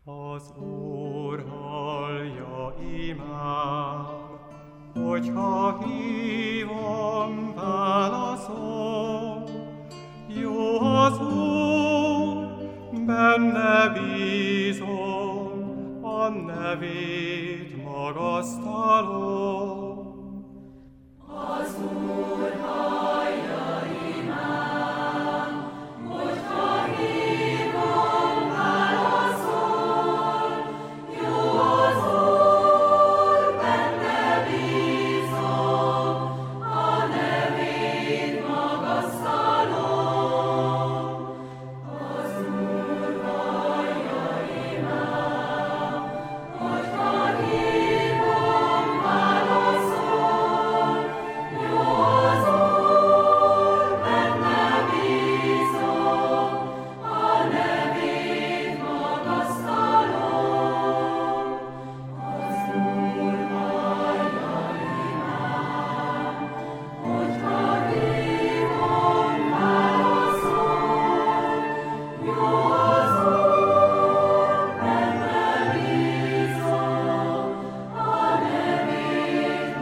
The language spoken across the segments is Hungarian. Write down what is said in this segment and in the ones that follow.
Az Úr hallja imám, hogyha hívom, válaszol. Jó az Úr, benne bízom, a nevét magasztalom. Az Úr hallja imám, hogyha hívom, válaszol. Jó az Úr, benne bízom, a nevét magasztalom. Az Úr hallja imám, hogyha hívom, válaszol. Jó az Úr, benne bízom, a nevét magasztalom. Az Úr hallja imám, hogyha hívom, válaszol. Jó az Úr, benne bízom, a nevét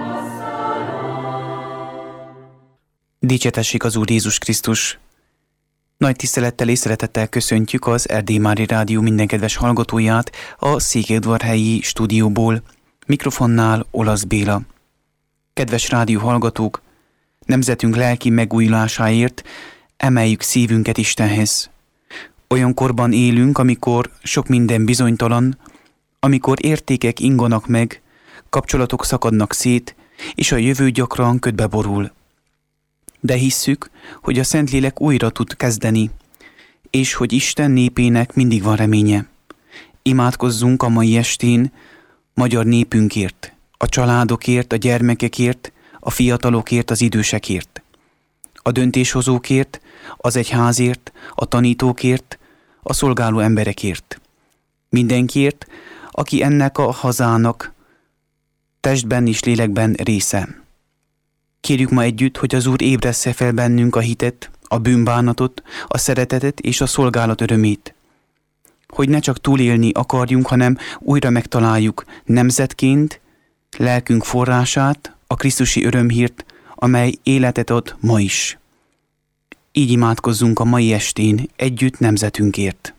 magasztalom. Dicsétessék az Úr Jézus Krisztus! Nagy tisztelettel és szeretettel köszöntjük az Erdély Mária Rádió minden kedves hallgatóját a Székelyudvarhelyi stúdióból, mikrofonnál Olasz Béla. Kedves rádió hallgatók, nemzetünk lelki megújulásáért emeljük szívünket Istenhez. Olyan korban élünk, amikor sok minden bizonytalan, amikor értékek inganak meg, kapcsolatok szakadnak szét, és a jövő gyakran ködbe borul. De hisszük, hogy a Szentlélek újra tud kezdeni, és hogy Isten népének mindig van reménye. Imádkozzunk a mai estén magyar népünkért, a családokért, a gyermekekért, a fiatalokért, az idősekért, a döntéshozókért, az egyházért, a tanítókért, a szolgáló emberekért. Mindenkiért, aki ennek a hazának testben és lélekben része. Kérjük ma együtt, hogy az Úr ébressze fel bennünk a hitet, a bűnbánatot, a szeretetet és a szolgálat örömét. Hogy ne csak túlélni akarjunk, hanem újra megtaláljuk nemzetként lelkünk forrását, a krisztusi örömhírt, amely életet ad ma is. Így imádkozzunk a mai estén együtt nemzetünkért.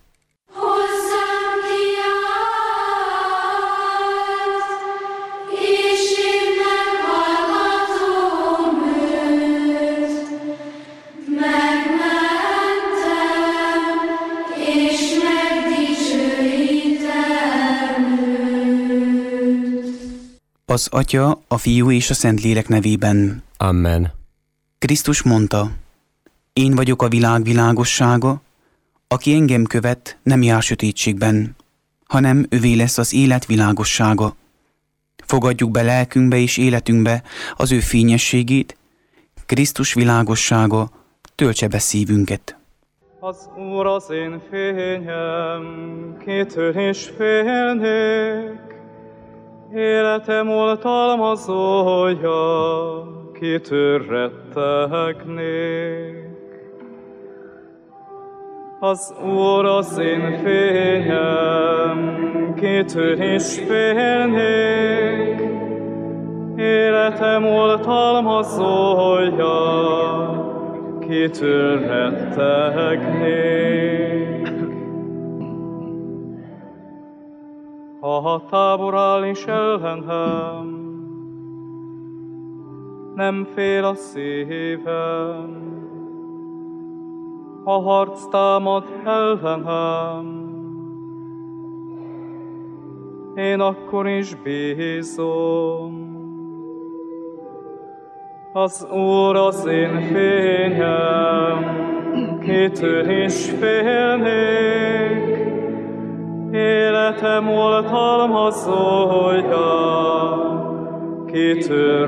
Az Atya, a Fiú és a Szentlélek nevében. Amen. Krisztus mondta, én vagyok a világ világossága, aki engem követ, nem jár sötétségben, hanem övé lesz az élet világossága. Fogadjuk be lelkünkbe és életünkbe az ő fényességét, Krisztus világossága töltse be szívünket. Az Úr az én fényem, kitől is félnék. Életem oltalmazója, kitől rettegnék. Az Úr az én fényem, kitől is félnék. Életem oltalmazója, kitől rettegnék. Ha tábor áll is ellenem, nem fél a szívem. Ha harc támad ellenem, én akkor is bízom. Az Úr az én fényem, kitől is félnék. Életem oltalmazója, kitől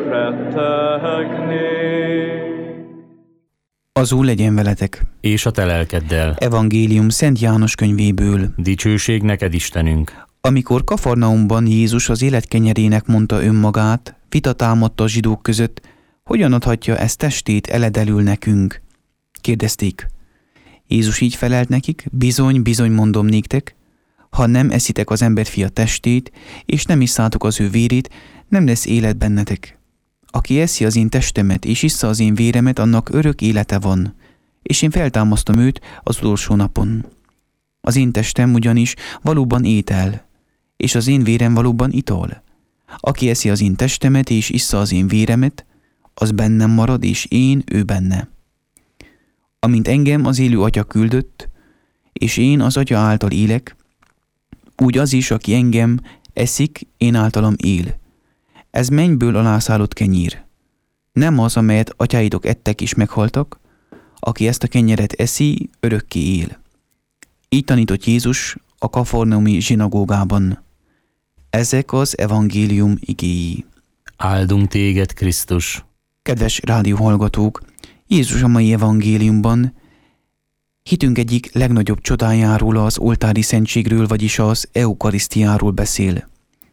rettegnék. Az Úr legyen veletek. És a te lelkeddel. Evangélium Szent János könyvéből. Dicsőség neked, Istenünk. Amikor Kafarnaumban Jézus az élet kenyerének mondta önmagát, vita támadta a zsidók között, hogyan adhatja ezt testét eledelül nekünk? Kérdezték. Jézus így felelt nekik, bizony, bizony mondom néktek, Ha nem eszitek az emberfia testét, és nem isszátok az ő vérét, nem lesz élet bennetek. Aki eszi az én testemet, és issza az én véremet, annak örök élete van, és én feltámasztom őt az utolsó napon. Az én testem ugyanis valóban étel, és az én vérem valóban ital. Aki eszi az én testemet, és issza az én véremet, az bennem marad, és én ő benne. Amint engem az élő Atya küldött, és én az Atya által élek, úgy az is, aki engem eszik, én általam él. Ez mennyből alászállott kenyér. Nem az, amelyet atyáitok ettek és meghaltak, aki ezt a kenyeret eszi, örökké él. Így tanított Jézus a kafarnaumi zsinagógában. Ezek az evangélium igéi. Áldunk téged, Krisztus! Kedves rádióhallgatók, Jézus a mai evangéliumban hitünk egyik legnagyobb csodájáról, az oltári szentségről, vagyis az eukarisztiáról beszél.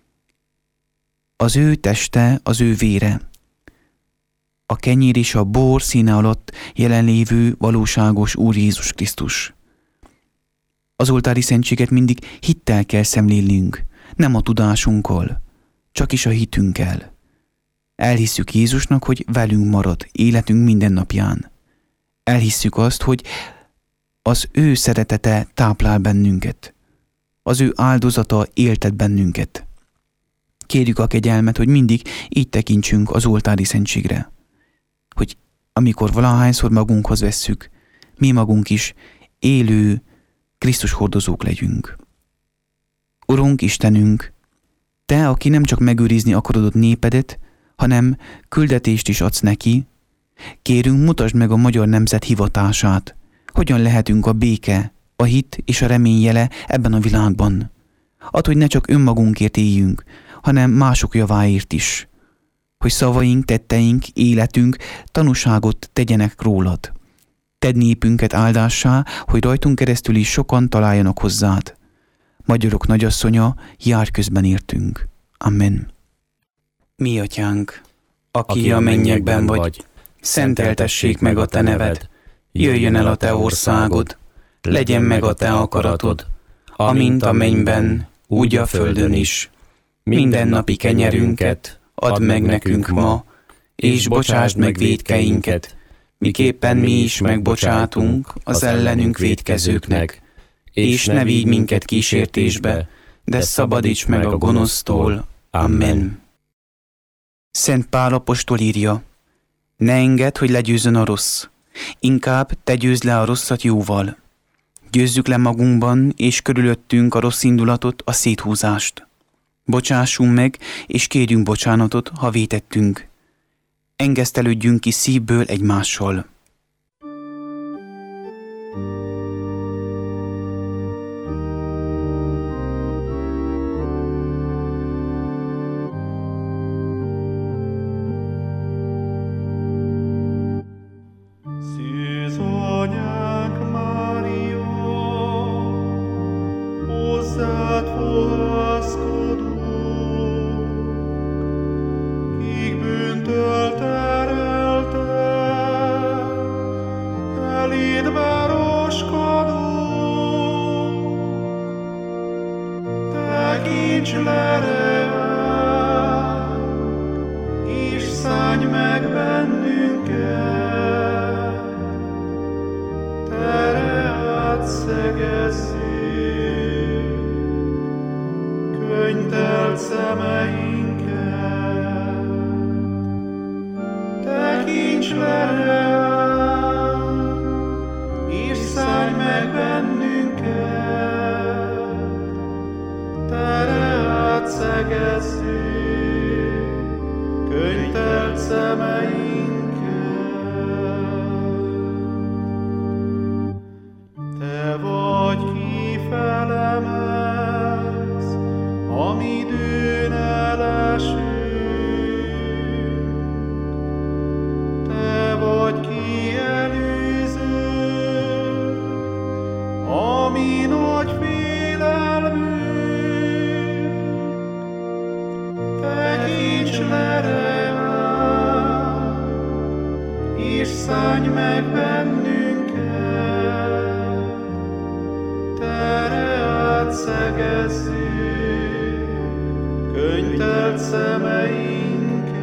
Az ő teste, az ő vére. A kenyér és a bor színe alatt jelenlévő valóságos Úr Jézus Krisztus. Az oltári szentséget mindig hittel kell szemlélnünk, nem a tudásunkkal, csak is a hitünkkel. Elhisszük Jézusnak, hogy velünk marad életünk minden napján. Elhisszük azt, hogy az ő szeretete táplál bennünket. Az ő áldozata éltet bennünket. Kérjük a kegyelmet, hogy mindig így tekintsünk az oltári szentségre. Hogy amikor valahányszor magunkhoz vesszük, mi magunk is élő Krisztus hordozók legyünk. Urunk, Istenünk, Te, aki nem csak megőrizni akarod népedet, hanem küldetést is adsz neki, kérünk, mutasd meg a magyar nemzet hivatását, hogyan lehetünk a béke, a hit és a remény jele ebben a világban. Add, hogy ne csak önmagunkért éljünk, hanem mások javáért is, hogy szavaink, tetteink, életünk tanúságot tegyenek rólad. Tedd népünket áldássá, hogy rajtunk keresztül is sokan találjanak hozzád. Magyarok nagyasszonya, járj közben értünk. Amen. Mi atyánk, aki a mennyekben vagy, szenteltessék meg a te neved, jöjjön el a te országod, legyen meg a te akaratod, amint a mennyben, úgy a földön is. Mindennapi kenyerünket add meg nekünk ma, és bocsásd meg vétkeinket, miképpen mi is megbocsátunk az ellenünk vétkezőknek, és ne vigy minket kísértésbe, de szabadíts meg a gonosztól. Amen. Szent Pál apostol írja, ne engedd, hogy legyőzzön a rossz, inkább te győzd le a rosszat jóval. Győzzük le magunkban és körülöttünk a rossz indulatot, a széthúzást. Bocsássunk meg, és kérjünk bocsánatot, ha vétettünk. Engesztelődjünk ki szívből egymással. Szűz anyánk Mária, hozzád fohászkodunk, kik bűntől terelte, eléd bároskodunk. Tekints le reánk, és szállj meg bennünket, átszegezzi könyvtelt szemeinket. Tekints le ránk, és szállj meg bennünket, tere átszegezzi könyvtelt szemeinket. Te vagy, ki felemez, amid ő ne szegezzük, könyvtelt szemeinket.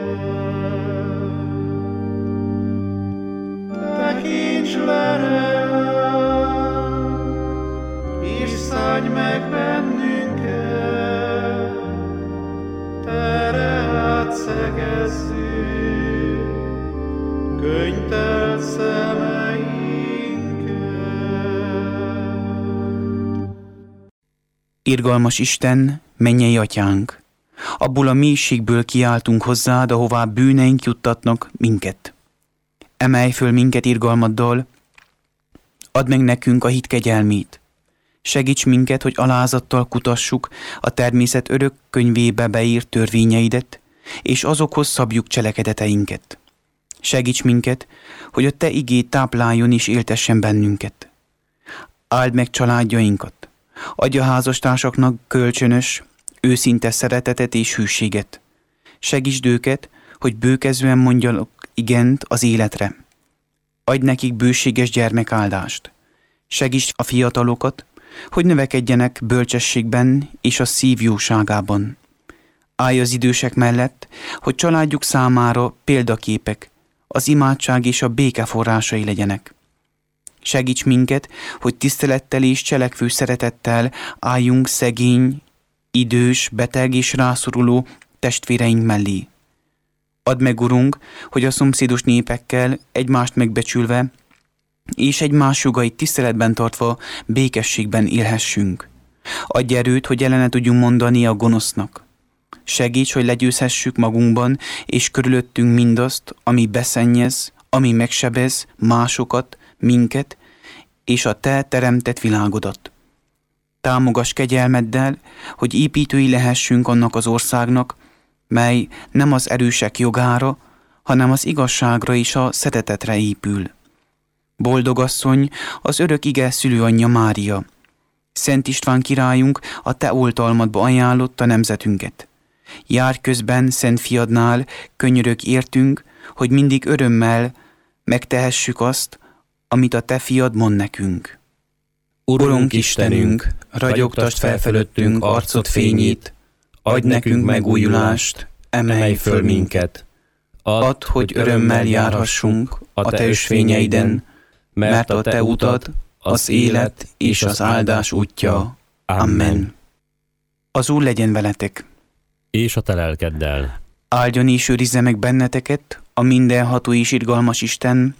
Tekints le ránk, és szállj meg bennünket, terát szegezzük, könyvtelt szemeinket. Irgalmas Isten, mennyei atyánk, abból a mélységből kiáltunk hozzád, ahová bűneink juttatnak minket. Emelj föl minket irgalmaddal, add meg nekünk a hit kegyelmét. Segíts minket, hogy alázattal kutassuk a természet örök könyvébe beírt törvényeidet, és azokhoz szabjuk cselekedeteinket. Segíts minket, hogy a te igéd tápláljon és éltessen bennünket. Áld meg családjainkat, adj a házastársaknak kölcsönös, őszinte szeretetet és hűséget. Segítsd őket, hogy bőkezően mondjanak igent az életre. Adj nekik bőséges gyermekáldást. Segítsd a fiatalokat, hogy növekedjenek bölcsességben és a szív jóságában. Állj az idősek mellett, hogy családjuk számára példaképek, az imádság és a béke forrásai legyenek. Segíts minket, hogy tisztelettel és cselekvő szeretettel álljunk szegény, idős, beteg és rászoruló testvéreink mellé. Add meg, Urunk, hogy a szomszédos népekkel egymást megbecsülve és egymás jogait tiszteletben tartva békességben élhessünk. Adj erőt, hogy ellene tudjunk mondani a gonosznak. Segíts, hogy legyőzhessük magunkban és körülöttünk mindazt, ami beszennyez, ami megsebez másokat, minket és a te teremtett világodat. Támogass kegyelmeddel, hogy építői lehessünk annak az országnak, mely nem az erősek jogára, hanem az igazságra és a szeretetre épül. Boldog asszony, az örök ige szülőanyja Mária. Szent István királyunk a te oltalmadba ajánlotta nemzetünket. Járj közben Szent Fiadnál, könyörög értünk, hogy mindig örömmel megtehessük azt, amit a te fiad mond nekünk. Urunk Istenünk, ragyogtasd fel felőttünk arcod fényét, adj nekünk megújulást, emelj föl minket. Add, hogy örömmel járhassunk a te ösvényeiden, mert a te utad az élet és az áldás útja. Amen. Az Úr legyen veletek. És a te lelkeddel. Áldjon és őrizze meg benneteket a mindenható és irgalmas Isten,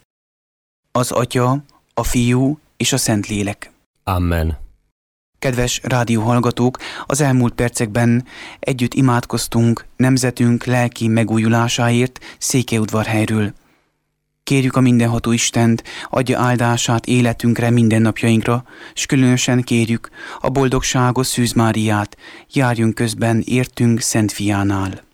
az Atya, a Fiú és a Szentlélek. Amen. Kedves rádióhallgatók, az elmúlt percekben együtt imádkoztunk nemzetünk lelki megújulásáért Székelyudvarhelyről. Kérjük a mindenható Istent, adja áldását életünkre, mindennapjainkra, s különösen kérjük a boldogságos Szűz Máriát, járjunk közben értünk Szent Fiánál.